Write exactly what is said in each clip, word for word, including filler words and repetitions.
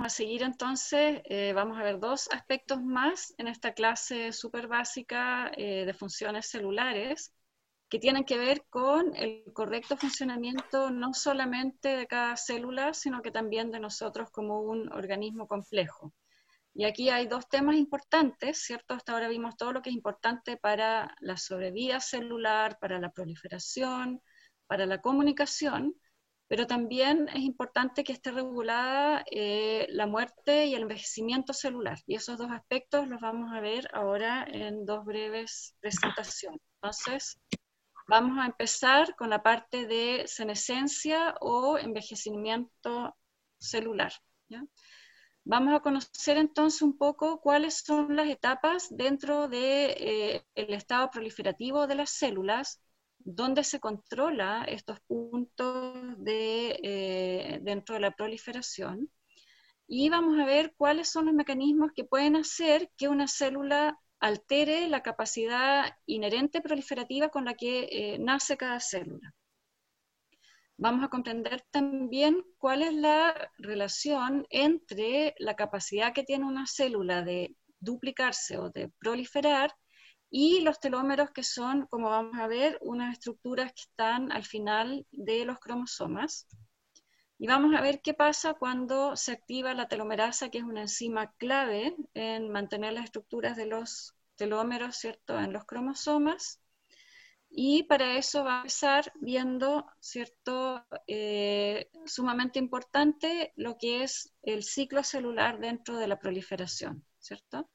a seguir entonces, eh, vamos a ver dos aspectos más en esta clase súper básica eh, de funciones celulares, que tienen que ver con el correcto funcionamiento no solamente de cada célula, sino que también de nosotros como un organismo complejo. Y aquí hay dos temas importantes, ¿cierto? Hasta ahora vimos todo lo que es importante para la sobrevida celular, para la proliferación, para la comunicación, pero también es importante que esté regulada eh, la muerte y el envejecimiento celular. Y esos dos aspectos los vamos a ver ahora en dos breves presentaciones. Entonces, vamos a empezar con la parte de senescencia o envejecimiento celular, ¿ya? Vamos a conocer entonces un poco cuáles son las etapas dentro del de, eh, estado proliferativo de las células, dónde se controla estos puntos de, eh, dentro de la proliferación, y vamos a ver cuáles son los mecanismos que pueden hacer que una célula altere la capacidad inherente proliferativa con la que eh, nace cada célula. Vamos a comprender también cuál es la relación entre la capacidad que tiene una célula de duplicarse o de proliferar y los telómeros, que son, como vamos a ver, unas estructuras que están al final de los cromosomas. Y vamos a ver qué pasa cuando se activa la telomerasa, que es una enzima clave en mantener las estructuras de los telómeros, ¿cierto?, en los cromosomas. Y para eso va a empezar viendo, ¿cierto?, eh, sumamente importante lo que es el ciclo celular dentro de la proliferación, ¿cierto?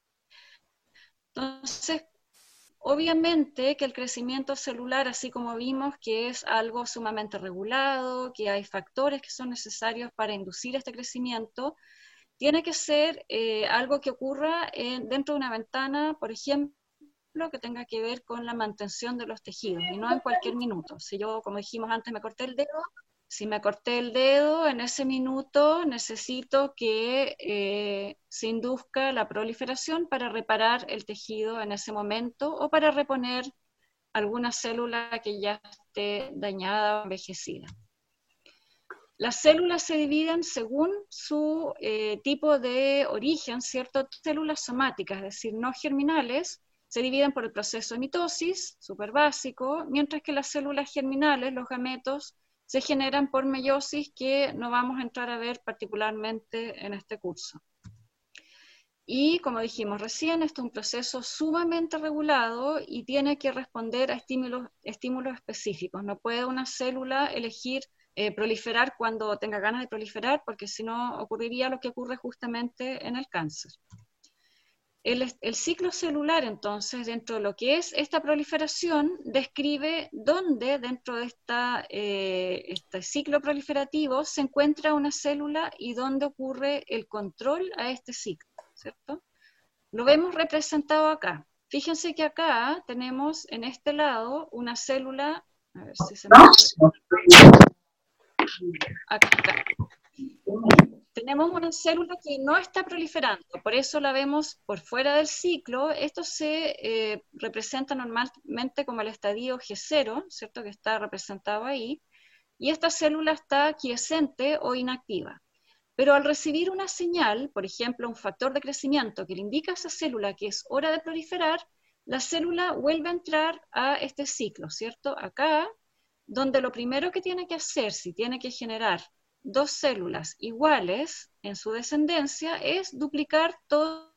Entonces, obviamente que el crecimiento celular, así como vimos que es algo sumamente regulado, que hay factores que son necesarios para inducir este crecimiento, tiene que ser eh, algo que ocurra en, dentro de una ventana, por ejemplo, que tenga que ver con la mantención de los tejidos, y no en cualquier minuto. Si yo, como dijimos antes, me corté el dedo, si me corté el dedo, en ese minuto necesito que eh, se induzca la proliferación para reparar el tejido en ese momento, o para reponer alguna célula que ya esté dañada o envejecida. Las células se dividen según su eh, tipo de origen, ¿cierto? Células somáticas, es decir, no germinales, se dividen por el proceso de mitosis, súper básico, mientras que las células germinales, los gametos, se generan por meiosis, que no vamos a entrar a ver particularmente en este curso. Y como dijimos recién, este es un proceso sumamente regulado y tiene que responder a estímulos, estímulos específicos. No puede una célula elegir eh, proliferar cuando tenga ganas de proliferar, porque si no ocurriría lo que ocurre justamente en el cáncer. El, el ciclo celular, entonces, dentro de lo que es esta proliferación, describe dónde dentro de esta, eh, este ciclo proliferativo se encuentra una célula y dónde ocurre el control a este ciclo, ¿cierto? Lo vemos representado acá. Fíjense que acá tenemos en este lado una célula, a ver si se me puede... Acá. Tenemos una célula que no está proliferando, por eso la vemos por fuera del ciclo. Esto se eh, representa normalmente como el estadio G cero, ¿cierto?, que está representado ahí, y esta célula está quiescente o inactiva. Pero al recibir una señal, por ejemplo, un factor de crecimiento que le indica a esa célula que es hora de proliferar, la célula vuelve a entrar a este ciclo, ¿cierto? Acá, donde lo primero que tiene que hacer, si tiene que generar dos células iguales en su descendencia, es duplicar todo.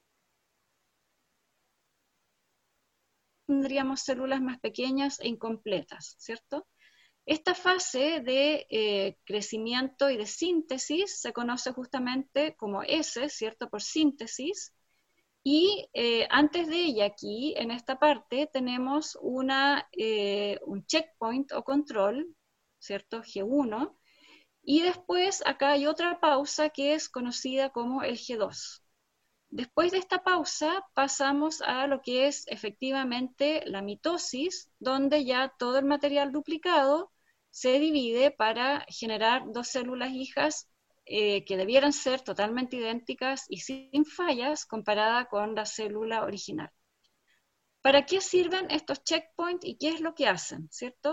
Tendríamos células más pequeñas e incompletas, ¿cierto? Esta fase de eh, crecimiento y de síntesis se conoce justamente como S, ¿cierto?, por síntesis, y eh, antes de ella aquí, en esta parte, tenemos una, eh, un checkpoint o control, ¿cierto?, G uno, y después acá hay otra pausa que es conocida como el G dos. Después de esta pausa pasamos a lo que es efectivamente la mitosis, donde ya todo el material duplicado se divide para generar dos células hijas eh, que debieran ser totalmente idénticas y sin fallas comparada con la célula original. ¿Para qué sirven estos checkpoints y qué es lo que hacen, cierto?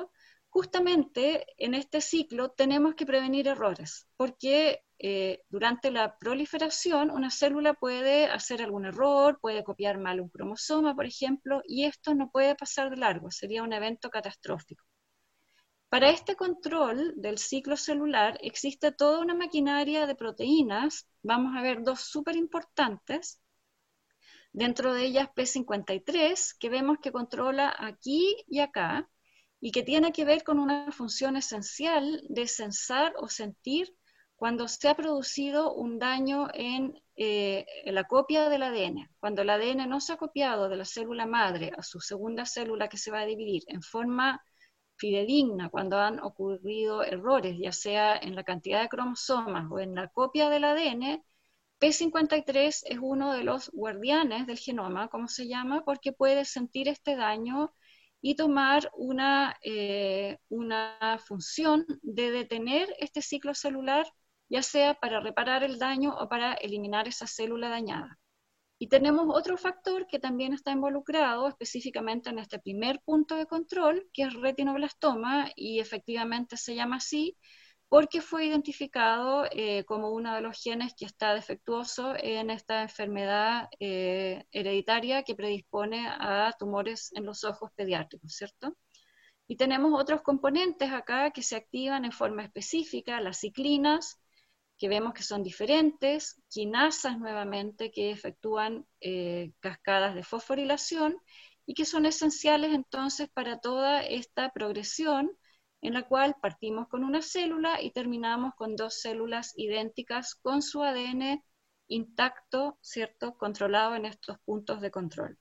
justamente en este ciclo tenemos que prevenir errores, porque eh, durante la proliferación una célula puede hacer algún error, puede copiar mal un cromosoma, por ejemplo, y esto no puede pasar de largo, sería un evento catastrófico. Para este control del ciclo celular existe toda una maquinaria de proteínas, vamos a ver dos súper importantes, dentro de ellas P cincuenta y tres, que vemos que controla aquí y acá, y que tiene que ver con una función esencial de sensar o sentir cuando se ha producido un daño en, eh, en la copia del A D N. Cuando el A D N no se ha copiado de la célula madre a su segunda célula que se va a dividir en forma fidedigna, cuando han ocurrido errores, ya sea en la cantidad de cromosomas o en la copia del A D N, P cincuenta y tres es uno de los guardianes del genoma, como se llama, porque puede sentir este daño y tomar una, eh, una función de detener este ciclo celular, ya sea para reparar el daño o para eliminar esa célula dañada. Y tenemos otro factor que también está involucrado específicamente en este primer punto de control, que es retinoblastoma, y efectivamente se llama así, porque fue identificado eh, como uno de los genes que está defectuoso en esta enfermedad eh, hereditaria que predispone a tumores en los ojos pediátricos, ¿cierto? Y tenemos otros componentes acá que se activan en forma específica, las ciclinas, que vemos que son diferentes, quinasas nuevamente que efectúan eh, cascadas de fosforilación y que son esenciales entonces para toda esta progresión en la cual partimos con una célula y terminamos con dos células idénticas con su A D N intacto, ¿cierto?, controlado en estos puntos de control.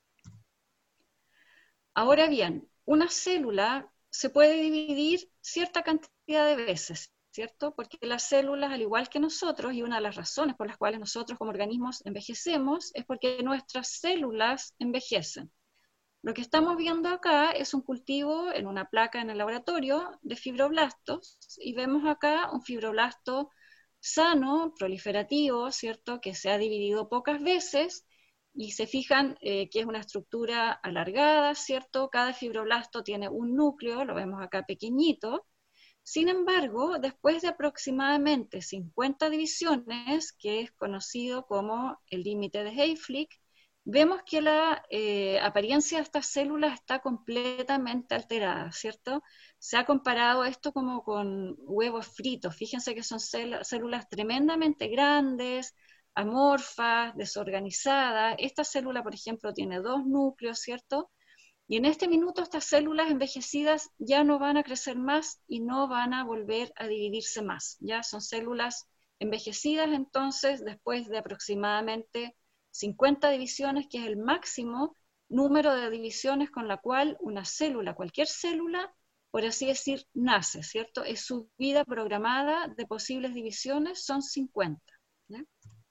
Ahora bien, una célula se puede dividir cierta cantidad de veces, ¿cierto? Porque las células, al igual que nosotros, y una de las razones por las cuales nosotros como organismos envejecemos, es porque nuestras células envejecen. Lo que estamos viendo acá es un cultivo en una placa en el laboratorio de fibroblastos, y vemos acá un fibroblasto sano, proliferativo, ¿cierto? Que se ha dividido pocas veces, y se fijan eh, que es una estructura alargada, ¿cierto? Cada fibroblasto tiene un núcleo, lo vemos acá pequeñito. Sin embargo, después de aproximadamente cincuenta divisiones, que es conocido como el límite de Hayflick, vemos que la eh, apariencia de estas células está completamente alterada, ¿cierto? Se ha comparado esto como con huevos fritos. Fíjense que son células tremendamente grandes, amorfas, desorganizadas. Esta célula, por ejemplo, tiene dos núcleos, ¿cierto? Y en este minuto estas células envejecidas ya no van a crecer más y no van a volver a dividirse más. Ya son células envejecidas, entonces, después de aproximadamente cincuenta divisiones, que es el máximo número de divisiones con la cual una célula, cualquier célula, por así decir, nace, ¿cierto? Es su vida programada de posibles divisiones, son cincuenta. ¿Ya?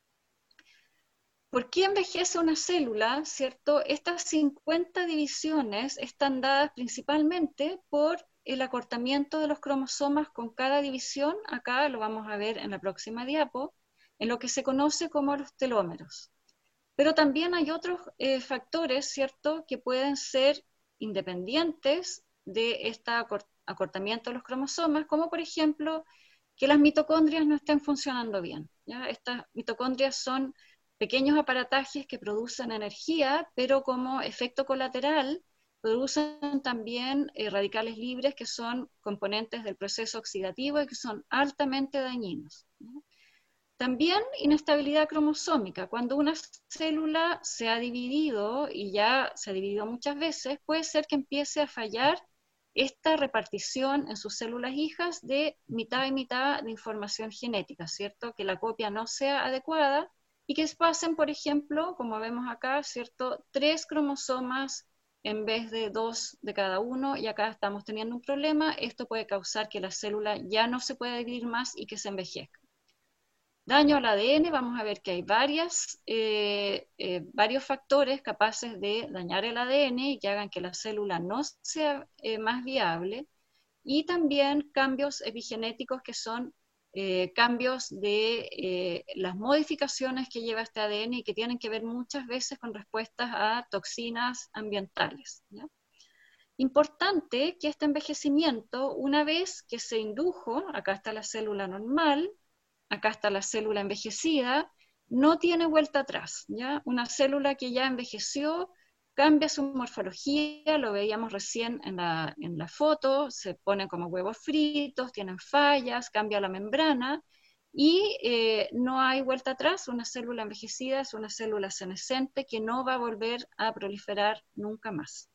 ¿Por qué envejece una célula, cierto? Estas cincuenta divisiones están dadas principalmente por el acortamiento de los cromosomas con cada división, acá lo vamos a ver en la próxima diapo, en lo que se conoce como los telómeros. Pero también hay otros eh, factores, ¿cierto?, que pueden ser independientes de este acortamiento de los cromosomas, como por ejemplo que las mitocondrias no estén funcionando bien, ¿ya? Estas mitocondrias son pequeños aparatajes que producen energía, pero como efecto colateral producen también eh, radicales libres que son componentes del proceso oxidativo y que son altamente dañinos, ¿no? También inestabilidad cromosómica. Cuando una célula se ha dividido, y ya se ha dividido muchas veces, puede ser que empiece a fallar esta repartición en sus células hijas de mitad y mitad de información genética, ¿cierto? Que la copia no sea adecuada y que pasen, por ejemplo, como vemos acá, ¿cierto? Tres cromosomas en vez de dos de cada uno, y acá estamos teniendo un problema. Esto puede causar que la célula ya no se pueda dividir más y que se envejezca. Daño al A D N, vamos a ver que hay varias, eh, eh, varios factores capaces de dañar el A D N y que hagan que la célula no sea eh, más viable, y también cambios epigenéticos que son eh, cambios de eh, las modificaciones que lleva este A D N y que tienen que ver muchas veces con respuestas a toxinas ambientales, ¿ya? Importante que este envejecimiento, una vez que se indujo, acá está la célula normal, acá está la célula envejecida, no tiene vuelta atrás, ¿ya? Una célula que ya envejeció, cambia su morfología, lo veíamos recién en la, en la foto, se ponen como huevos fritos, tienen fallas, cambia la membrana, y eh, no hay vuelta atrás. Una célula envejecida es una célula senescente que no va a volver a proliferar nunca más.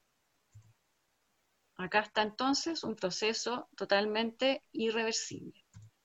Acá está entonces un proceso totalmente irreversible.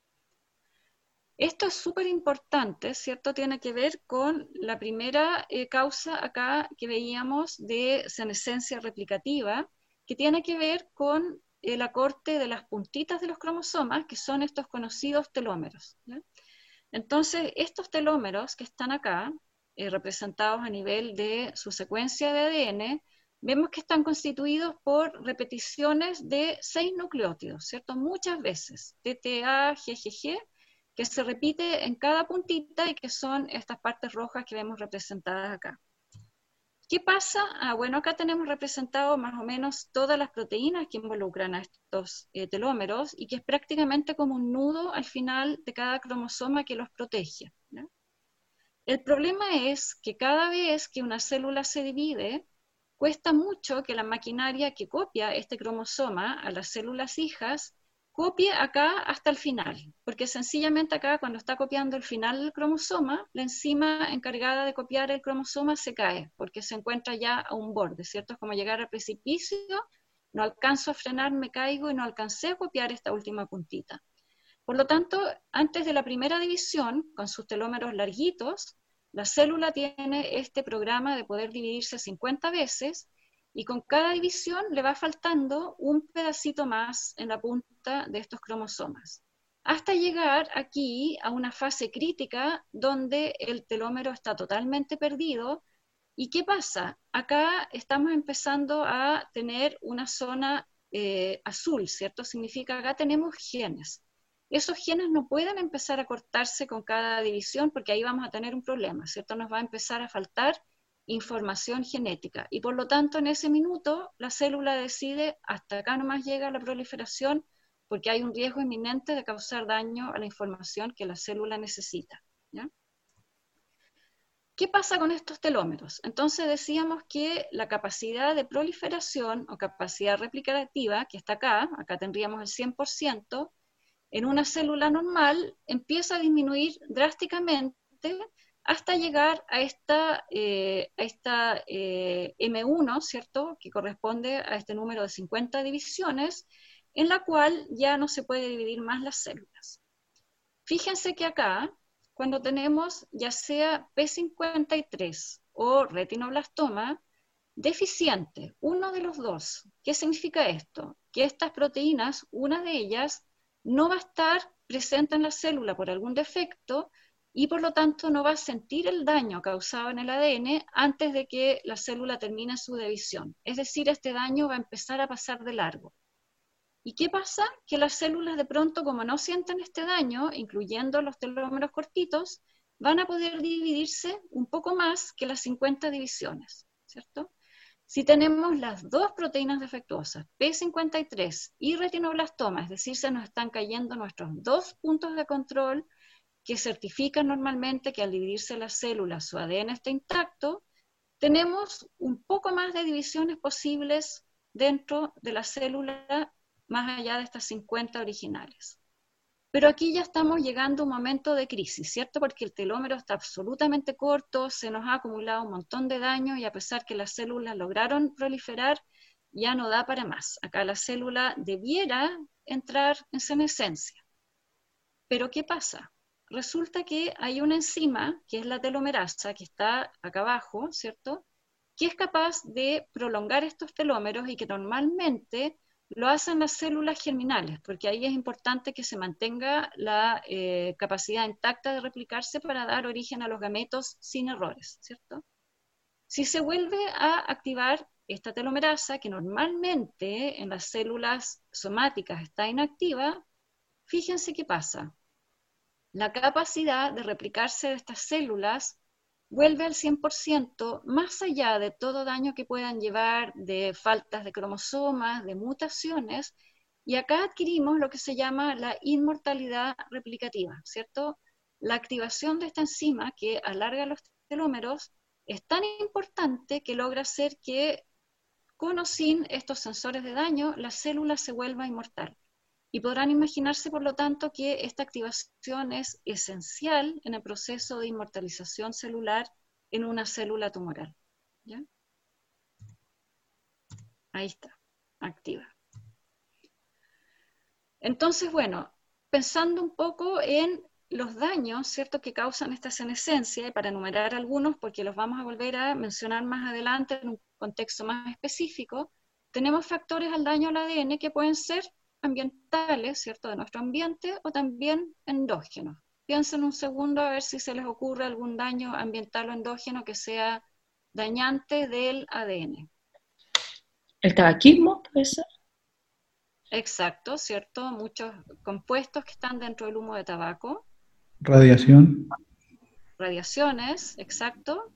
Esto es súper importante, ¿cierto? Tiene que ver con la primera eh, causa acá que veíamos de senescencia replicativa, que tiene que ver con el acorte de las puntitas de los cromosomas, que son estos conocidos telómeros, ¿ya? Entonces, estos telómeros que están acá, eh, representados a nivel de su secuencia de A D N, vemos que están constituidos por repeticiones de seis nucleótidos, ¿cierto? Muchas veces, T T A, G G G, que se repite en cada puntita y que son estas partes rojas que vemos representadas acá. ¿Qué pasa? Ah, bueno, acá tenemos representado más o menos todas las proteínas que involucran a estos eh, telómeros y que es prácticamente como un nudo al final de cada cromosoma que los protege, ¿no? El problema es que cada vez que una célula se divide, cuesta mucho que la maquinaria que copia este cromosoma a las células hijas copie acá hasta el final, porque sencillamente acá cuando está copiando el final del cromosoma, la enzima encargada de copiar el cromosoma se cae, porque se encuentra ya a un borde, ¿cierto? Es como llegar al precipicio, no alcanzo a frenar, me caigo y no alcancé a copiar esta última puntita. Por lo tanto, antes de la primera división, con sus telómeros larguitos, la célula tiene este programa de poder dividirse cincuenta veces, y con cada división le va faltando un pedacito más en la punta de estos cromosomas, hasta llegar aquí a una fase crítica donde el telómero está totalmente perdido. ¿Y qué pasa? Acá estamos empezando a tener una zona eh, azul, ¿cierto? Significa acá tenemos genes. Esos genes no pueden empezar a cortarse con cada división porque ahí vamos a tener un problema, ¿cierto? Nos va a empezar a faltar información genética y por lo tanto en ese minuto la célula decide hasta acá nomás llega la proliferación porque hay un riesgo inminente de causar daño a la información que la célula necesita, ¿ya? ¿Qué pasa con estos telómeros? Entonces decíamos que la capacidad de proliferación o capacidad replicativa, que está acá, acá tendríamos el cien por ciento, en una célula normal empieza a disminuir drásticamente hasta llegar a esta, eh, a esta eh, eme uno, ¿cierto? Que corresponde a este número de cincuenta divisiones, en la cual ya no se puede dividir más las células. Fíjense que acá, cuando tenemos ya sea P cincuenta y tres o retinoblastoma deficiente, uno de los dos, ¿qué significa esto? Que estas proteínas, una de ellas, no va a estar presente en la célula por algún defecto y por lo tanto no va a sentir el daño causado en el A D N antes de que la célula termine su división. Es decir, este daño va a empezar a pasar de largo. ¿Y qué pasa? Que las células de pronto, como no sienten este daño, incluyendo los telómeros cortitos, van a poder dividirse un poco más que las cincuenta divisiones, ¿cierto? Si tenemos las dos proteínas defectuosas, P cincuenta y tres y retinoblastoma, es decir, se nos están cayendo nuestros dos puntos de control que certifican normalmente que al dividirse las células su A D N está intacto, tenemos un poco más de divisiones posibles dentro de la célula más allá de estas cincuenta originales. Pero aquí ya estamos llegando a un momento de crisis, ¿cierto? Porque el telómero está absolutamente corto, se nos ha acumulado un montón de daño y a pesar que las células lograron proliferar, ya no da para más. Acá la célula debiera entrar en senescencia. Pero ¿qué pasa? Resulta que hay una enzima, que es la telomerasa, que está acá abajo, ¿cierto? Que es capaz de prolongar estos telómeros y que normalmente lo hacen las células germinales, porque ahí es importante que se mantenga la eh, capacidad intacta de replicarse para dar origen a los gametos sin errores, ¿cierto? Si se vuelve a activar esta telomerasa, que normalmente en las células somáticas está inactiva, fíjense qué pasa. La capacidad de replicarse de estas células vuelve al cien por ciento, más allá de todo daño que puedan llevar de faltas de cromosomas, de mutaciones, y acá adquirimos lo que se llama la inmortalidad replicativa, ¿cierto? La activación de esta enzima que alarga los telómeros es tan importante que logra hacer que, con o sin estos sensores de daño, la célula se vuelva inmortal. Y podrán imaginarse, por lo tanto, que esta activación es esencial en el proceso de inmortalización celular en una célula tumoral. ¿Ya? Ahí está, activa. Entonces, bueno, pensando un poco en los daños, ¿cierto?, que causan esta senescencia, y para enumerar algunos, porque los vamos a volver a mencionar más adelante en un contexto más específico, tenemos factores al daño al A D N que pueden ser ambientales, ¿cierto?, de nuestro ambiente, o también endógenos. Piensen un segundo a ver si se les ocurre algún daño ambiental o endógeno que sea dañante del A D N. ¿El tabaquismo puede ser? Exacto, ¿cierto? Muchos compuestos que están dentro del humo de tabaco. Radiación. Radiaciones, exacto.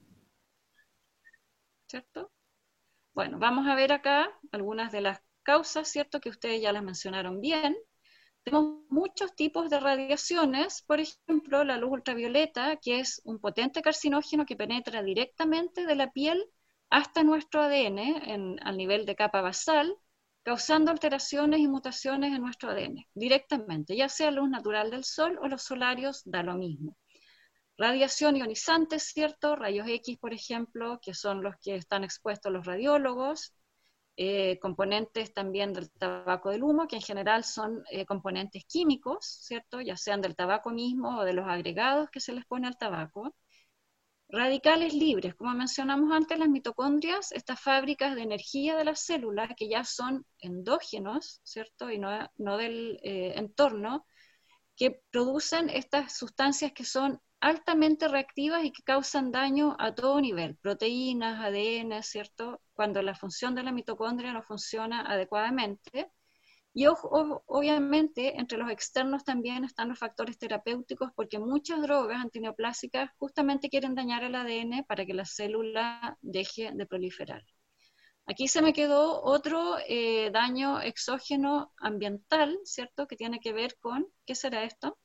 ¿Cierto? Bueno, vamos a ver acá algunas de las causas, ¿cierto?, que ustedes ya las mencionaron bien. Tenemos muchos tipos de radiaciones, por ejemplo, la luz ultravioleta, que es un potente carcinógeno que penetra directamente de la piel hasta nuestro A D N en, al nivel de capa basal, causando alteraciones y mutaciones en nuestro A D N, directamente, ya sea luz natural del sol o los solarios, da lo mismo. Radiación ionizante, ¿cierto? Rayos X, por ejemplo, que son los que están expuestos los radiólogos, eh, componentes también del tabaco del humo, que en general son eh, componentes químicos, ¿cierto? Ya sean del tabaco mismo o de los agregados que se les pone al tabaco. Radicales libres, como mencionamos antes, las mitocondrias, estas fábricas de energía de las células que ya son endógenos, ¿cierto? Y no, no del eh, entorno, que producen estas sustancias que son altamente reactivas y que causan daño a todo nivel, proteínas, A D N, ¿cierto? Cuando la función de la mitocondria no funciona adecuadamente. Y obviamente entre los externos también están los factores terapéuticos, porque muchas drogas antineoplásicas justamente quieren dañar el A D N para que la célula deje de proliferar. Aquí se me quedó otro eh, daño exógeno ambiental, ¿cierto?, que tiene que ver con, ¿qué será esto?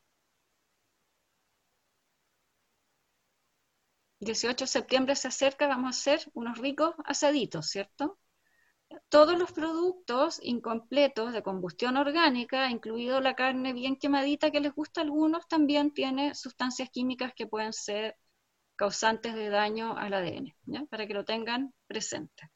dieciocho de septiembre se acerca, vamos a hacer unos ricos asaditos, ¿cierto? Todos los productos incompletos de combustión orgánica, incluido la carne bien quemadita que les gusta a algunos, también tiene sustancias químicas que pueden ser causantes de daño al A D N, ¿ya? Para que lo tengan presente.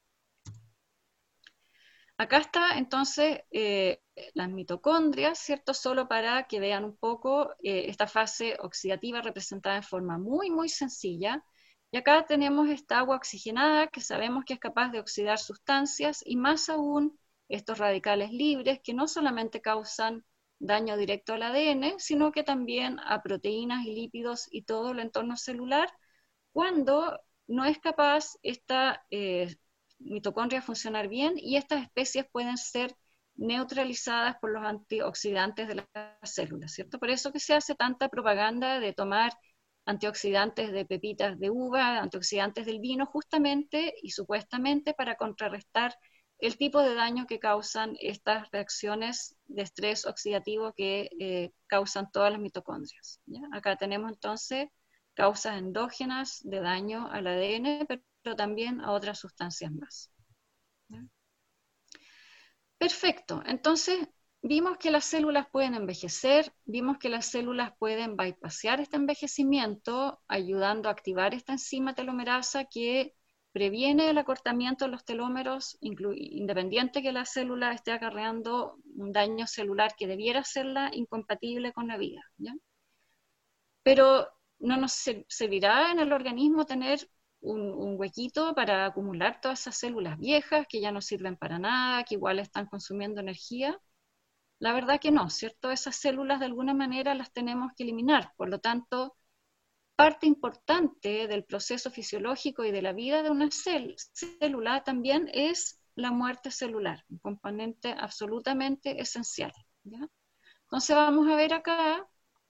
Acá está entonces eh, las mitocondrias, ¿cierto? Solo para que vean un poco eh, esta fase oxidativa representada en forma muy, muy sencilla. Y acá tenemos esta agua oxigenada que sabemos que es capaz de oxidar sustancias, y más aún estos radicales libres que no solamente causan daño directo al A D N, sino que también a proteínas y lípidos y todo el entorno celular, cuando no es capaz esta eh, mitocondria funcionar bien, y estas especies pueden ser neutralizadas por los antioxidantes de las células, ¿cierto? Por eso que se hace tanta propaganda de tomar antioxidantes de pepitas de uva, antioxidantes del vino, justamente y supuestamente para contrarrestar el tipo de daño que causan estas reacciones de estrés oxidativo que eh, causan todas las mitocondrias, ¿ya? Acá tenemos entonces causas endógenas de daño al A D N, pero también a otras sustancias más. ¿Ya? Perfecto, entonces vimos que las células pueden envejecer, vimos que las células pueden bypassear este envejecimiento, ayudando a activar esta enzima telomerasa que previene el acortamiento de los telómeros, independiente que la célula esté acarreando un daño celular que debiera hacerla incompatible con la vida, ¿ya? Pero no nos servirá en el organismo tener un, un huequito para acumular todas esas células viejas que ya no sirven para nada, que igual están consumiendo energía. La verdad que no, ¿cierto? Esas células de alguna manera las tenemos que eliminar. Por lo tanto, parte importante del proceso fisiológico y de la vida de una célula también es la muerte celular, un componente absolutamente esencial, ¿ya? Entonces vamos a ver acá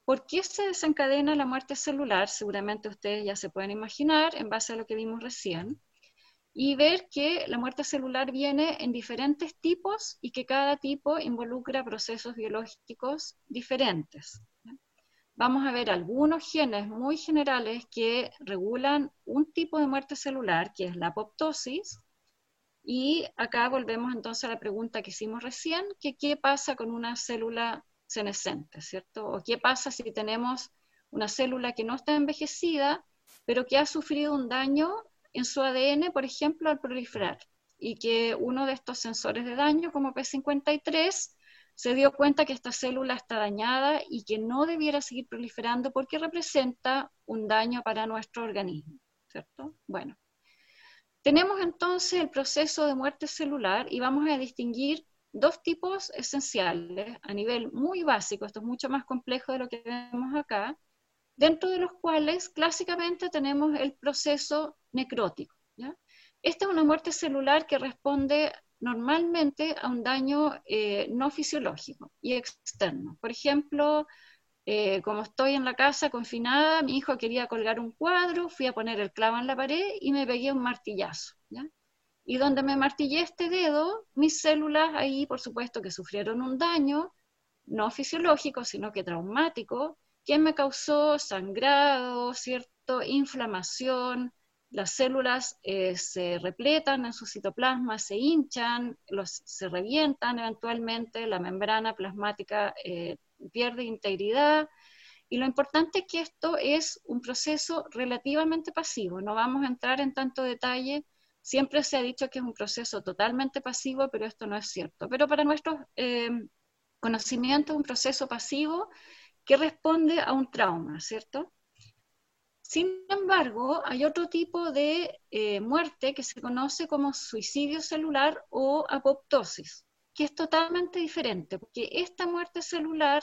¿Por qué se desencadena la muerte celular? Seguramente ustedes ya se pueden imaginar en base a lo que vimos recién. Y ver que la muerte celular viene en diferentes tipos y que cada tipo involucra procesos biológicos diferentes. Vamos a ver algunos genes muy generales que regulan un tipo de muerte celular, que es la apoptosis, y acá volvemos entonces a la pregunta que hicimos recién, que qué pasa con una célula senescente, ¿cierto? O qué pasa si tenemos una célula que no está envejecida, pero que ha sufrido un daño en su A D N, por ejemplo, al proliferar, y que uno de estos sensores de daño, como P cincuenta y tres, se dio cuenta que esta célula está dañada y que no debiera seguir proliferando porque representa un daño para nuestro organismo, ¿cierto? Bueno, tenemos entonces el proceso de muerte celular y vamos a distinguir dos tipos esenciales a nivel muy básico, esto es mucho más complejo de lo que vemos acá, dentro de los cuales clásicamente tenemos el proceso necrótico, ¿ya? Esta es una muerte celular que responde normalmente a un daño eh, no fisiológico y externo. Por ejemplo, eh, como estoy en la casa confinada, mi hijo quería colgar un cuadro, fui a poner el clavo en la pared y me pegué un martillazo, ¿ya? Y donde me martillé este dedo, mis células ahí, por supuesto, que sufrieron un daño, no fisiológico, sino que traumático, que me causó sangrado, ¿cierto? Inflamación, las células eh, se repletan en su citoplasma, se hinchan, los, se revientan eventualmente, la membrana plasmática eh, pierde integridad, y lo importante es que esto es un proceso relativamente pasivo, no vamos a entrar en tanto detalle, siempre se ha dicho que es un proceso totalmente pasivo, pero esto no es cierto. Pero para nuestros eh, conocimientos es un proceso pasivo que responde a un trauma, ¿cierto? Sin embargo, hay otro tipo de eh, muerte que se conoce como suicidio celular o apoptosis, que es totalmente diferente, porque esta muerte celular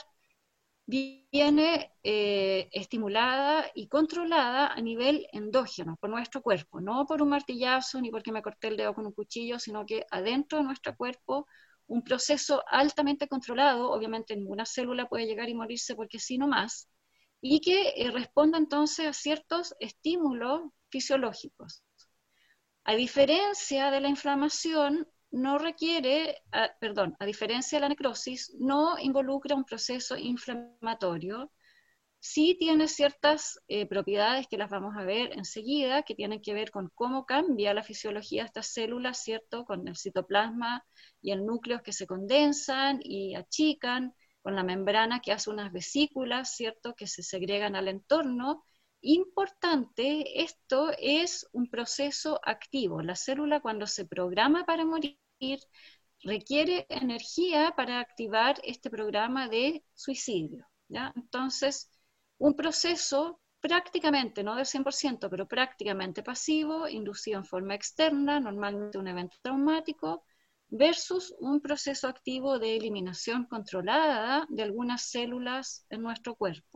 viene eh, estimulada y controlada a nivel endógeno por nuestro cuerpo, no por un martillazo ni porque me corté el dedo con un cuchillo, sino que adentro de nuestro cuerpo un proceso altamente controlado, obviamente ninguna célula puede llegar y morirse porque sí no más, y que eh, responda entonces a ciertos estímulos fisiológicos. A diferencia de la inflamación, no requiere, a, perdón, a diferencia de la necrosis, no involucra un proceso inflamatorio, sí tiene ciertas eh, propiedades que las vamos a ver enseguida, que tienen que ver con cómo cambia la fisiología de estas células, ¿cierto? Con el citoplasma y el núcleo que se condensan y achican, con la membrana que hace unas vesículas, ¿cierto? Que se segregan al entorno. Importante, esto es un proceso activo. La célula cuando se programa para morir requiere energía para activar este programa de suicidio, ¿ya? Entonces, un proceso prácticamente, no del cien por ciento, pero prácticamente pasivo, inducido en forma externa, normalmente un evento traumático, versus un proceso activo de eliminación controlada de algunas células en nuestro cuerpo.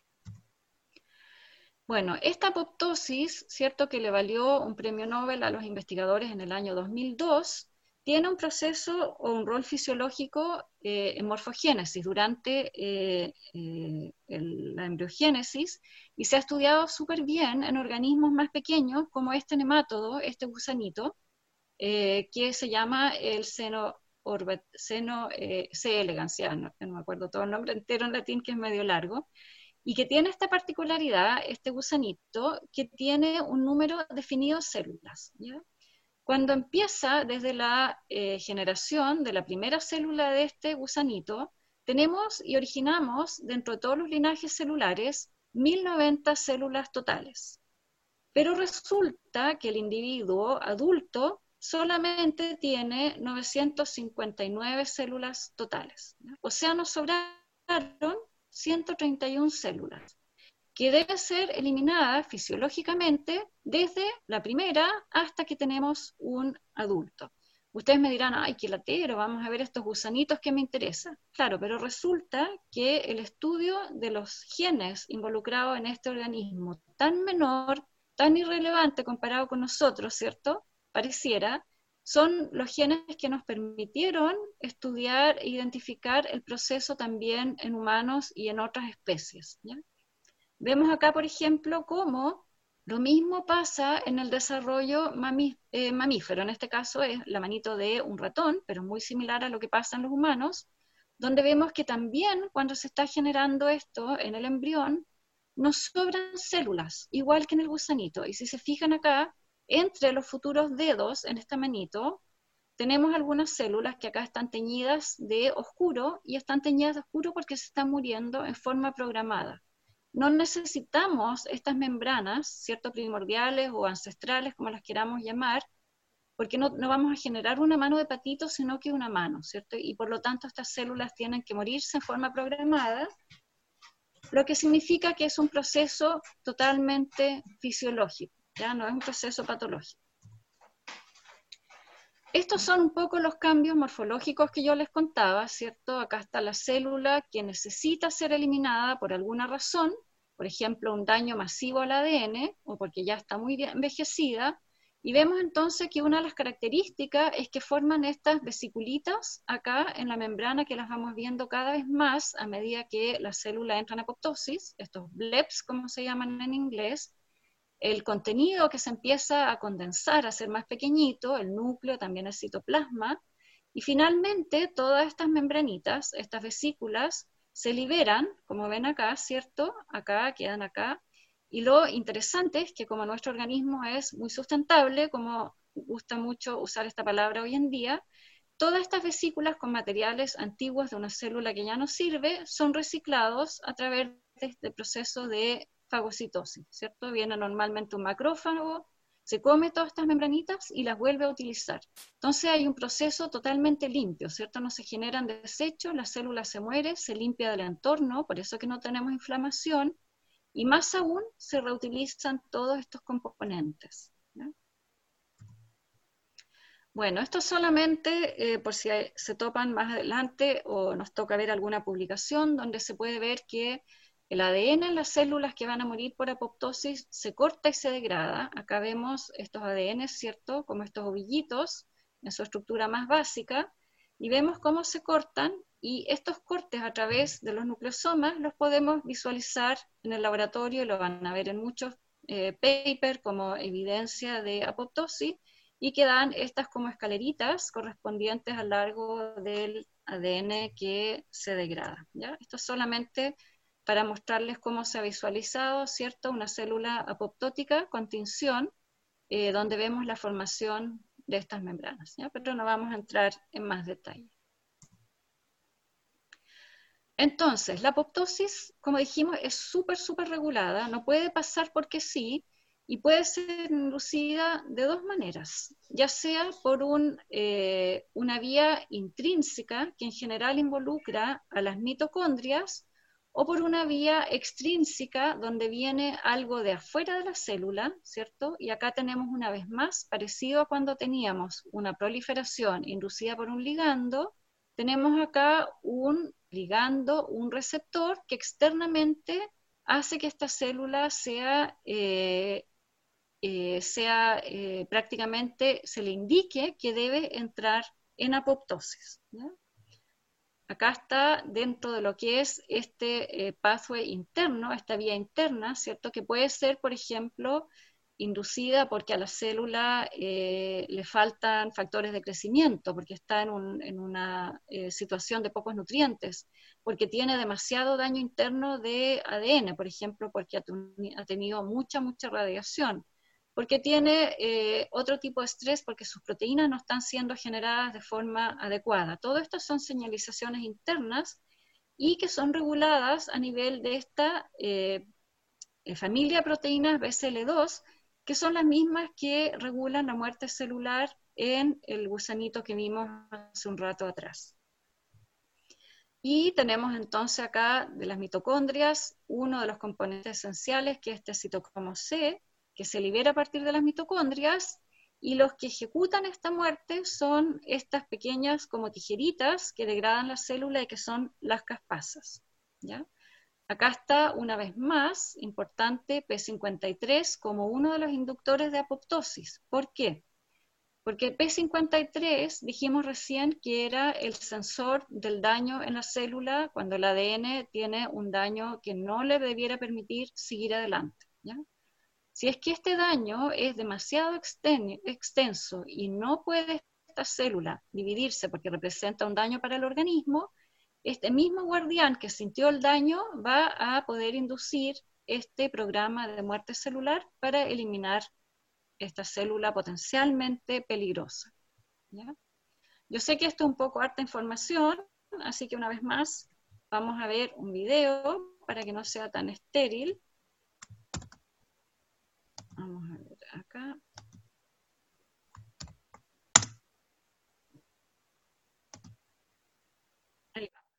Bueno, esta apoptosis, cierto que le valió un premio Nobel a los investigadores en el año dos mil dos, tiene un proceso o un rol fisiológico eh, en morfogénesis durante eh, eh, el, la embriogénesis y se ha estudiado súper bien en organismos más pequeños como este nemátodo, este gusanito, eh, que se llama el seno, orbit, seno eh, C. elegans, ya no, no me acuerdo todo el nombre entero en latín que es medio largo, y que tiene esta particularidad, este gusanito, que tiene un número definido de células, ¿ya? Cuando empieza desde la eh, generación de la primera célula de este gusanito, tenemos y originamos dentro de todos los linajes celulares mil noventa células totales. Pero resulta que el individuo adulto solamente tiene novecientas cincuenta y nueve células totales, ¿ya? O sea, nos sobraron ciento treinta y una células, que deben ser eliminadas fisiológicamente desde la primera hasta que tenemos un adulto. Ustedes me dirán, ay, qué latero, vamos a ver estos gusanitos que me interesan. Claro, pero resulta que el estudio de los genes involucrados en este organismo, tan menor, tan irrelevante comparado con nosotros, ¿cierto? Pareciera, son los genes que nos permitieron estudiar e identificar el proceso también en humanos y en otras especies, ¿ya? Vemos acá, por ejemplo, cómo lo mismo pasa en el desarrollo mamí, eh, mamífero. En este caso es la manito de un ratón, pero muy similar a lo que pasa en los humanos, donde vemos que también cuando se está generando esto en el embrión, nos sobran células, igual que en el gusanito. Y si se fijan acá, entre los futuros dedos en esta manito, tenemos algunas células que acá están teñidas de oscuro, y están teñidas de oscuro porque se están muriendo en forma programada. No necesitamos estas membranas, ¿cierto?, primordiales o ancestrales, como las queramos llamar, porque no, no vamos a generar una mano de patito, sino que una mano, ¿cierto? Y por lo tanto estas células tienen que morirse en forma programada, lo que significa que es un proceso totalmente fisiológico, ¿ya? No es un proceso patológico. Estos son un poco los cambios morfológicos que yo les contaba, ¿cierto? Acá está la célula que necesita ser eliminada por alguna razón, por ejemplo, un daño masivo al A D N, o porque ya está muy envejecida, y vemos entonces que una de las características es que forman estas vesiculitas acá en la membrana, que las vamos viendo cada vez más a medida que la célula entra en apoptosis, estos bleps, como se llaman en inglés. El contenido que se empieza a condensar, a ser más pequeñito, el núcleo, también el citoplasma, y finalmente todas estas membranitas, estas vesículas, se liberan, como ven acá, ¿cierto? Acá, quedan acá, y lo interesante es que como nuestro organismo es muy sustentable, como gusta mucho usar esta palabra hoy en día, todas estas vesículas con materiales antiguos de una célula que ya no sirve, son reciclados a través de este proceso de fagocitosis, ¿cierto? Viene normalmente un macrófago, se come todas estas membranitas y las vuelve a utilizar. Entonces hay un proceso totalmente limpio, ¿cierto? No se generan desechos, la célula se muere, se limpia del entorno, por eso que no tenemos inflamación, y más aún se reutilizan todos estos componentes, ¿no? Bueno, esto solamente eh, por si hay, se topan más adelante o nos toca ver alguna publicación donde se puede ver que el A D N en las células que van a morir por apoptosis se corta y se degrada. Acá vemos estos A D N, ¿cierto? Como estos ovillitos en su estructura más básica, y vemos cómo se cortan, y estos cortes a través de los nucleosomas los podemos visualizar en el laboratorio, y lo van a ver en muchos eh, papers como evidencia de apoptosis, y que dan estas como escaleritas correspondientes a lo largo del A D N que se degrada, ¿ya? Esto es solamente para mostrarles cómo se ha visualizado, ¿cierto?, una célula apoptótica con tinción, eh, donde vemos la formación de estas membranas, ¿ya? Pero no vamos a entrar en más detalle. Entonces, la apoptosis, como dijimos, es súper, súper regulada, no puede pasar porque sí, y puede ser inducida de dos maneras, ya sea por un, eh, una vía intrínseca, que en general involucra a las mitocondrias, o por una vía extrínseca, donde viene algo de afuera de la célula, ¿cierto? Y acá tenemos una vez más, parecido a cuando teníamos una proliferación inducida por un ligando, tenemos acá un ligando, un receptor que externamente hace que esta célula sea, eh, eh, sea eh, prácticamente, se le indique que debe entrar en apoptosis, ¿ya? Acá está dentro de lo que es este eh, pathway interno, esta vía interna, ¿cierto? Que puede ser, por ejemplo, inducida porque a la célula eh, le faltan factores de crecimiento, porque está en, un, en una eh, situación de pocos nutrientes, porque tiene demasiado daño interno de A D N, por ejemplo, porque ha, ha tenido mucha, mucha radiación, porque tiene eh, otro tipo de estrés, porque sus proteínas no están siendo generadas de forma adecuada. Todo esto son señalizaciones internas y que son reguladas a nivel de esta eh, familia de proteínas B C L dos, que son las mismas que regulan la muerte celular en el gusanito que vimos hace un rato atrás. Y tenemos entonces acá de las mitocondrias uno de los componentes esenciales, que es este citocromo C, que se libera a partir de las mitocondrias, y los que ejecutan esta muerte son estas pequeñas como tijeritas que degradan la célula y que son las caspasas, ¿ya? Acá está una vez más, importante, P cincuenta y tres como uno de los inductores de apoptosis. ¿Por qué? Porque el P cincuenta y tres dijimos recién que era el sensor del daño en la célula cuando el A D N tiene un daño que no le debiera permitir seguir adelante, ¿ya? Si es que este daño es demasiado extenso y no puede esta célula dividirse porque representa un daño para el organismo, este mismo guardián que sintió el daño va a poder inducir este programa de muerte celular para eliminar esta célula potencialmente peligrosa, ¿ya? Yo sé que esto es un poco harta información, así que una vez más vamos a ver un video para que no sea tan estéril. Vamos a ver acá. Ahí va.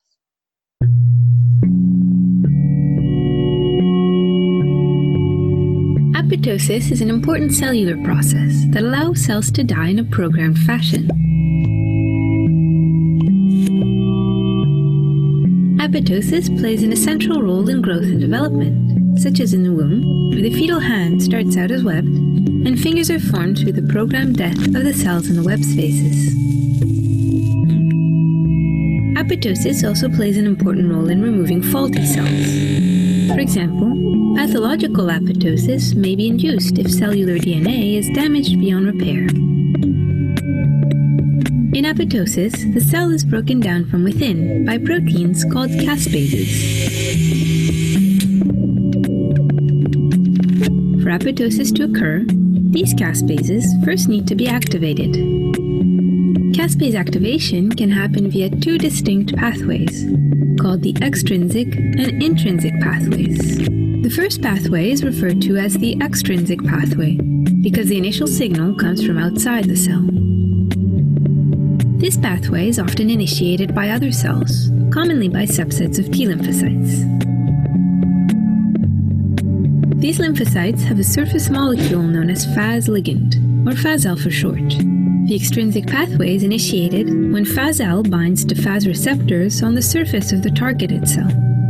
Apoptosis is an important cellular process that allows cells to die in a programmed fashion. Apoptosis plays an essential role in growth and development, such as in the womb, where the fetal hand starts out as webbed, and fingers are formed through the programmed death of the cells in the web spaces. Apoptosis also plays an important role in removing faulty cells. For example, pathological apoptosis may be induced if cellular D N A is damaged beyond repair. In apoptosis, the cell is broken down from within by proteins called caspases. For apoptosis to occur, these caspases first need to be activated. Caspase activation can happen via two distinct pathways, called the extrinsic and intrinsic pathways. The first pathway is referred to as the extrinsic pathway, because the initial signal comes from outside the cell. This pathway is often initiated by other cells, commonly by subsets of T lymphocytes. These lymphocytes have a surface molecule known as Fas ligand, or Fas-L for short. The extrinsic pathway is initiated when Fas-L binds to Fas receptors on the surface of the targeted cell.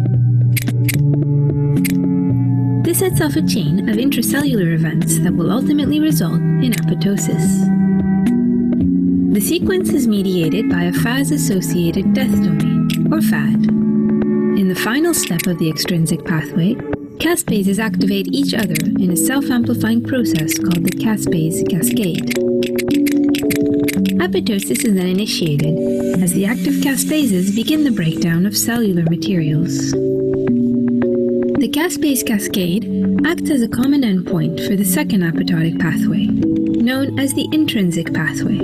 This sets off a chain of intracellular events that will ultimately result in apoptosis. The sequence is mediated by a Fas-associated death domain, or F A D. In the final step of the extrinsic pathway, caspases activate each other in a self-amplifying process called the caspase cascade. Apoptosis is then initiated as the active caspases begin the breakdown of cellular materials. The caspase cascade acts as a common endpoint for the second apoptotic pathway, known as the intrinsic pathway.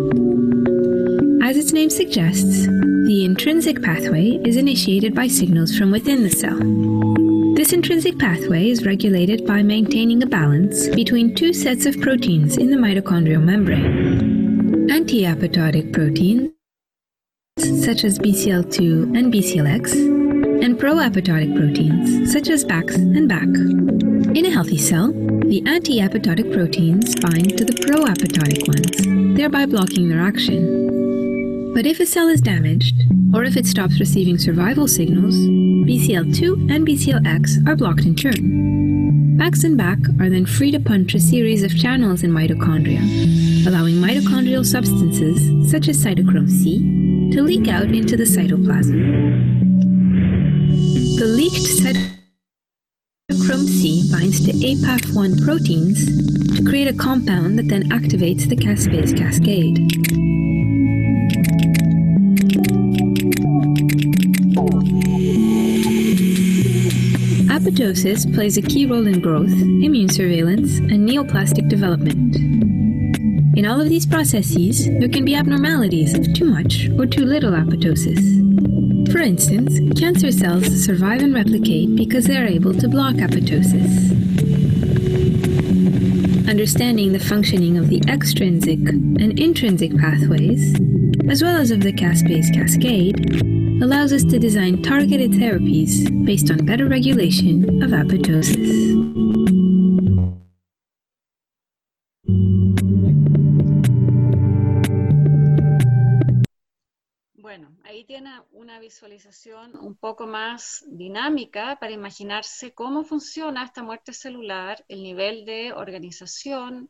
As its name suggests, the intrinsic pathway is initiated by signals from within the cell. This intrinsic pathway is regulated by maintaining a balance between two sets of proteins in the mitochondrial membrane. Anti-apoptotic proteins, such as B C L two and B C L X, and pro-apoptotic proteins, such as B A X and B A C. In a healthy cell, the anti-apoptotic proteins bind to the pro-apoptotic ones, thereby blocking their action. But if a cell is damaged, or if it stops receiving survival signals, B C L two and B C L X are blocked in turn. B A C and B A C are then free to punch a series of channels in mitochondria, allowing mitochondrial substances, such as cytochrome C, to leak out into the cytoplasm. The leaked cytochrome C binds to A P A F one proteins to create a compound that then activates the caspase cascade. Apoptosis plays a key role in growth, immune surveillance, and neoplastic development. In all of these processes, there can be abnormalities of too much or too little apoptosis. For instance, cancer cells survive and replicate because they are able to block apoptosis. Understanding the functioning of the extrinsic and intrinsic pathways, as well as of the caspase cascade, allows us to design targeted therapies based on better regulation of apoptosis. Bueno, ahí tiene una visualización un poco más dinámica para imaginarse cómo funciona esta muerte celular, el nivel de organización,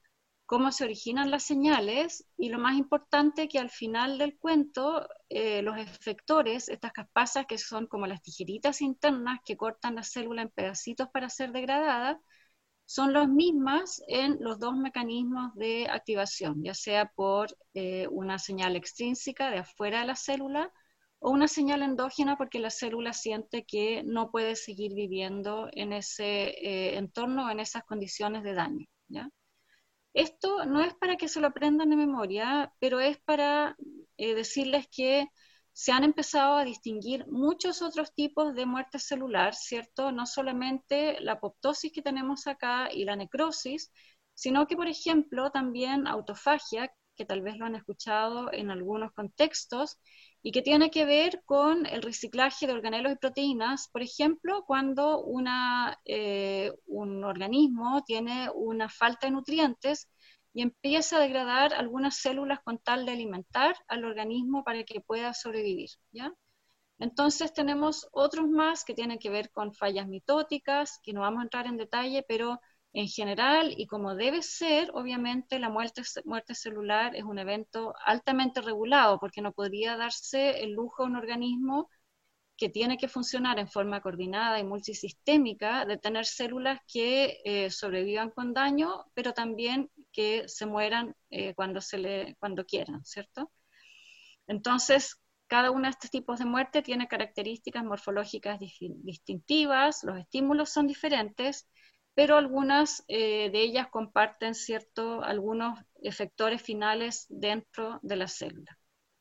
cómo se originan las señales, y lo más importante que al final del cuento, eh, los efectores, estas caspasas que son como las tijeritas internas que cortan la célula en pedacitos para ser degradada, son las mismas en los dos mecanismos de activación, ya sea por eh, una señal extrínseca de afuera de la célula, o una señal endógena porque la célula siente que no puede seguir viviendo en ese eh, entorno, en esas condiciones de daño, ¿ya? Esto no es para que se lo aprendan de memoria, pero es para eh, decirles que se han empezado a distinguir muchos otros tipos de muerte celular, ¿cierto? No solamente la apoptosis que tenemos acá y la necrosis, sino que, por ejemplo, también autofagia, que tal vez lo han escuchado en algunos contextos, y que tiene que ver con el reciclaje de organelos y proteínas, por ejemplo, cuando una, eh, un organismo tiene una falta de nutrientes y empieza a degradar algunas células con tal de alimentar al organismo para que pueda sobrevivir, ¿ya? Entonces tenemos otros más que tienen que ver con fallas mitóticas, que no vamos a entrar en detalle, pero en general, y como debe ser, obviamente la muerte, muerte celular es un evento altamente regulado, porque no podría darse el lujo a un organismo que tiene que funcionar en forma coordinada y multisistémica, de tener células que eh, sobrevivan con daño, pero también que se mueran eh, cuando, se le, cuando quieran, ¿cierto? Entonces, cada uno de estos tipos de muerte tiene características morfológicas distintivas, los estímulos son diferentes, pero algunas eh, de ellas comparten, ¿cierto?, algunos efectores finales dentro de la célula.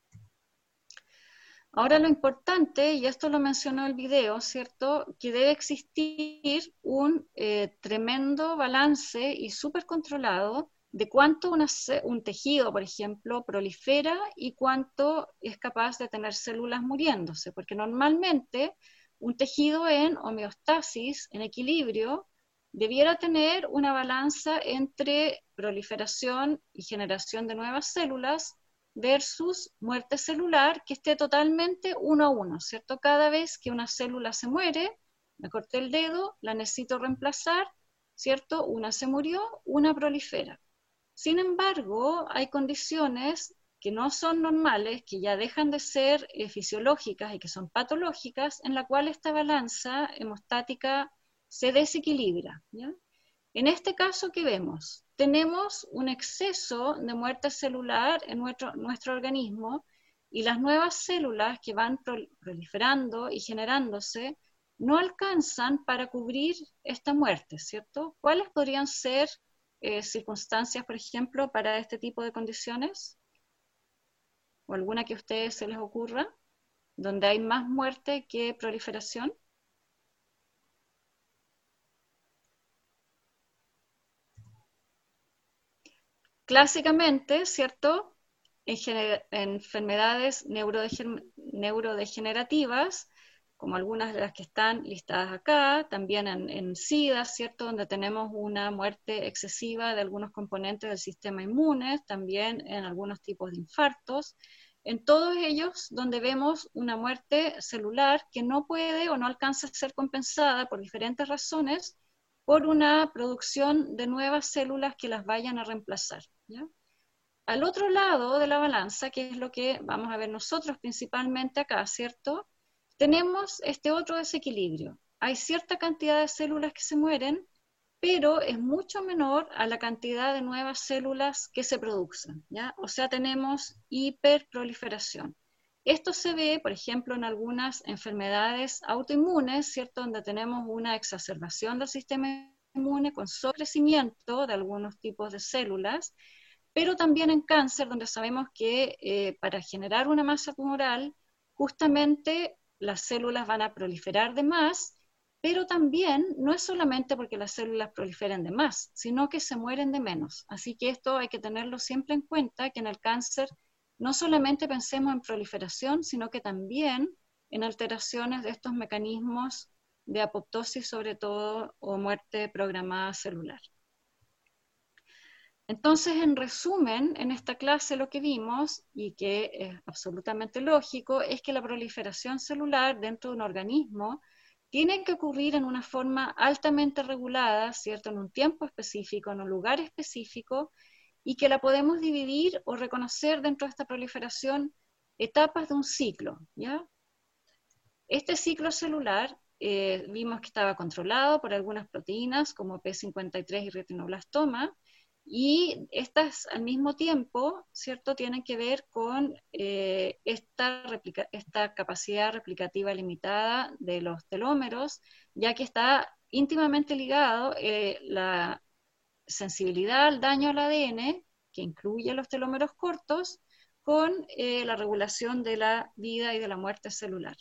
Ahora lo importante, y esto lo mencionó el video, ¿cierto?, que debe existir un eh, tremendo balance y súper controlado de cuánto una, un tejido, por ejemplo, prolifera y cuánto es capaz de tener células muriéndose, porque normalmente un tejido en homeostasis, en equilibrio, debiera tener una balanza entre proliferación y generación de nuevas células versus muerte celular que esté totalmente uno a uno, ¿cierto? Cada vez que una célula se muere, me corté el dedo, la necesito reemplazar, ¿cierto? Una se murió, una prolifera. Sin embargo, hay condiciones que no son normales, que ya dejan de ser eh, fisiológicas y que son patológicas, en la cual esta balanza hemostática se desequilibra, ¿ya? En este caso, ¿qué vemos? Tenemos un exceso de muerte celular en nuestro, nuestro organismo, y las nuevas células que van proliferando y generándose no alcanzan para cubrir esta muerte, ¿cierto? ¿Cuáles podrían ser eh, circunstancias, por ejemplo, para este tipo de condiciones? ¿O alguna que a ustedes se les ocurra, donde hay más muerte que proliferación? Clásicamente, ¿cierto?, en enfermedades neurodegenerativas, como algunas de las que están listadas acá, también en, en SIDA, ¿cierto?, donde tenemos una muerte excesiva de algunos componentes del sistema inmune, también en algunos tipos de infartos, en todos ellos donde vemos una muerte celular que no puede o no alcanza a ser compensada por diferentes razones, por una producción de nuevas células que las vayan a reemplazar, ¿ya? Al otro lado de la balanza, que es lo que vamos a ver nosotros principalmente acá, ¿cierto?, tenemos este otro desequilibrio. Hay cierta cantidad de células que se mueren, pero es mucho menor a la cantidad de nuevas células que se producen, ¿ya? O sea, tenemos hiperproliferación. Esto se ve, por ejemplo, en algunas enfermedades autoinmunes, ¿cierto?, donde tenemos una exacerbación del sistema inmune con sobrecrecimiento de algunos tipos de células, pero también en cáncer, donde sabemos que eh, para generar una masa tumoral, justamente las células van a proliferar de más, pero también no es solamente porque las células proliferen de más, sino que se mueren de menos. Así que esto hay que tenerlo siempre en cuenta, que en el cáncer no solamente pensemos en proliferación, sino que también en alteraciones de estos mecanismos de apoptosis, sobre todo, o muerte programada celular. Entonces, en resumen, en esta clase lo que vimos, y que es absolutamente lógico, es que la proliferación celular dentro de un organismo tiene que ocurrir en una forma altamente regulada, ¿cierto?, en un tiempo específico, en un lugar específico, y que la podemos dividir o reconocer dentro de esta proliferación etapas de un ciclo, ¿ya? Este ciclo celular eh, vimos que estaba controlado por algunas proteínas como P cincuenta y tres y retinoblastoma, y estas al mismo tiempo, ¿cierto?, tienen que ver con eh, esta, replica esta capacidad replicativa limitada de los telómeros, ya que está íntimamente ligado eh, la sensibilidad al daño al A D N, que incluye los telómeros cortos, con eh, la regulación de la vida y de la muerte celular.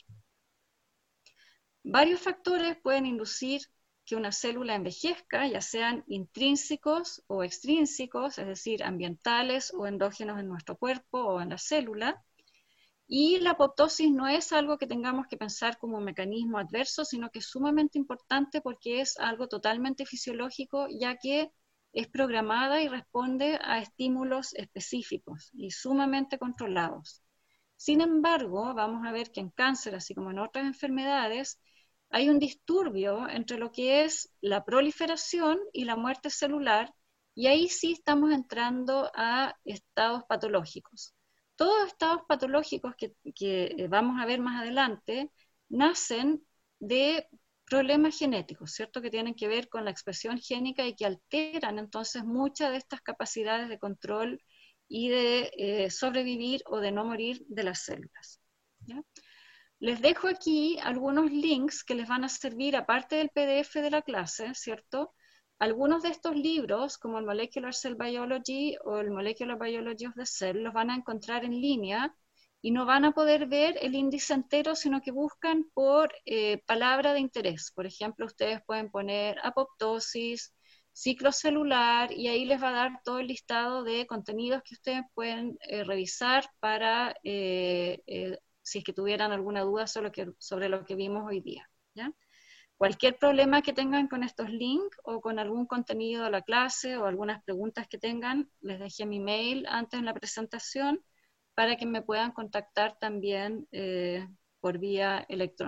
Varios factores pueden inducir que una célula envejezca, ya sean intrínsecos o extrínsecos, es decir, ambientales o endógenos en nuestro cuerpo o en la célula. Y la apoptosis no es algo que tengamos que pensar como un mecanismo adverso, sino que es sumamente importante porque es algo totalmente fisiológico, ya que es programada y responde a estímulos específicos y sumamente controlados. Sin embargo, vamos a ver que en cáncer, así como en otras enfermedades, hay un disturbio entre lo que es la proliferación y la muerte celular, y ahí sí estamos entrando a estados patológicos. Todos estados patológicos que, que vamos a ver más adelante nacen de problemas genéticos, ¿cierto?, que tienen que ver con la expresión génica y que alteran entonces muchas de estas capacidades de control y de eh, sobrevivir o de no morir de las células, ¿ya? Les dejo aquí algunos links que les van a servir, aparte del P D F de la clase, ¿cierto? Algunos de estos libros, como el Molecular Cell Biology o el Molecular Biology of the Cell, los van a encontrar en línea y no van a poder ver el índice entero, sino que buscan por eh, palabra de interés. Por ejemplo, ustedes pueden poner apoptosis, ciclo celular, y ahí les va a dar todo el listado de contenidos que ustedes pueden eh, revisar para, eh, eh, si es que tuvieran alguna duda sobre lo que, sobre lo que vimos hoy día, ¿ya? Cualquier problema que tengan con estos links o con algún contenido de la clase o algunas preguntas que tengan, les dejé mi mail antes en la presentación para que me puedan contactar también eh, por vía electrónica.